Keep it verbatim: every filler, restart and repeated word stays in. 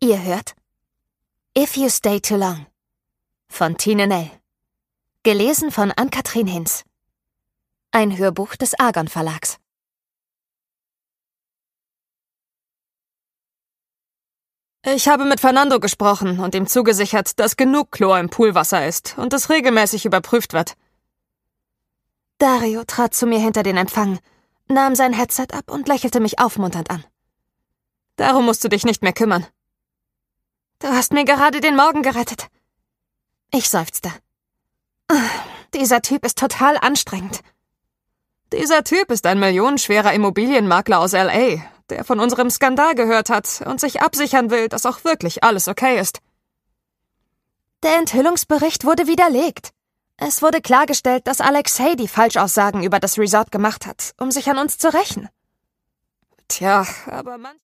Ihr hört If You Stay Too Long von Tine Nell. Gelesen von Ann-Kathrin Hinz. Ein Hörbuch des Argon Verlags. Ich habe mit Fernando gesprochen und ihm zugesichert, dass genug Chlor im Poolwasser ist und es regelmäßig überprüft wird. Dario trat zu mir hinter den Empfang, nahm sein Headset ab und lächelte mich aufmunternd an. Darum musst du dich nicht mehr kümmern. Du hast mir gerade den Morgen gerettet. Ich seufzte. Dieser Typ ist total anstrengend. Dieser Typ ist ein millionenschwerer Immobilienmakler aus L A, der von unserem Skandal gehört hat und sich absichern will, dass auch wirklich alles okay ist. Der Enthüllungsbericht wurde widerlegt. Es wurde klargestellt, dass Alexei die Falschaussagen über das Resort gemacht hat, um sich an uns zu rächen. Tja, aber man...